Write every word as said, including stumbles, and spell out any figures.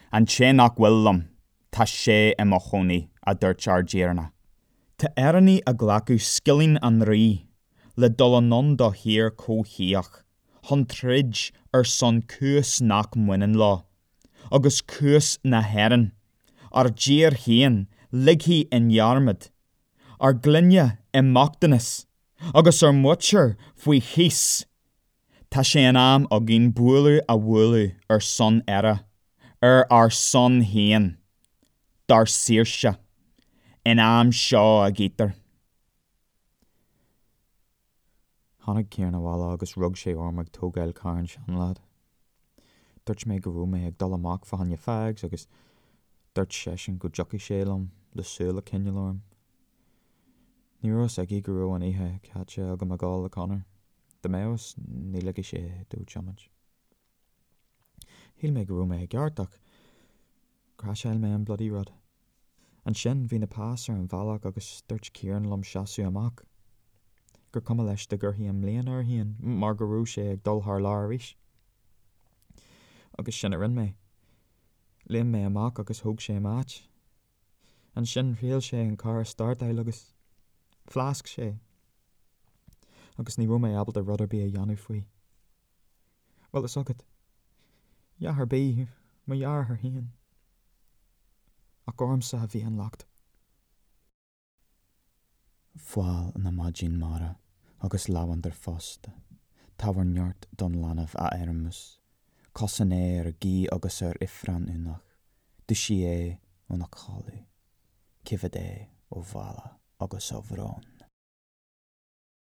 an sé nach bhfuilm, tá sé i mo chonaí a dúirt ar déarna. Tá éireannaí a ghlacu scilín an rí, le dul an non do hir cóthíach, hon trid ar son cús nach muinean lá, agus cús na heran, ar déar héan lighí in jarmad, ar glynne i Mactanas, agus ar muir faoi chís. Tá sé an am a gin bualu a bhualu ar son era, ar ar son héan, dar sírse, in am seo a gítar. Tháinig Ciarán bhála agus rug sé ormag tógáil cairn sean lad. Dúirt mé go bhfuil mé ag dul amach fahanne feags agus dúirt sé sin go joci sé lom le súla cinne lorm. Ní ros ag go raibh an ihe caite agam a gáil le Conor. De méos ní leigi sé dú teamid. Híl mé go raibh mé ag geartach, craisiil mé an bloody rud. An sin bhí na pásar an bhealach agus dúirt Ciarán lom seaú amach. Gur cuma leis de gur hí am léon ar híon mar go raibh sé ag dul thar lá arís. Agus sin a rinn mé. Léon mé amach agus thug sé máit. An sin rial sé an car startail agus flasc sé. Agus ní raibh mé abal de rudar bí a dheanú faoi. Well is agad. Iahar bí, ma iahar ar híon. Ach ormsa a bhí an lacht. Fáil na maidjin mara agus láhandar fosta. Táhairneart don lanamh a airmus. Cosan é ar gí agus ar ifran unach. Du si é ó na chaú. Cifid é ó bhela agus ó bhrón.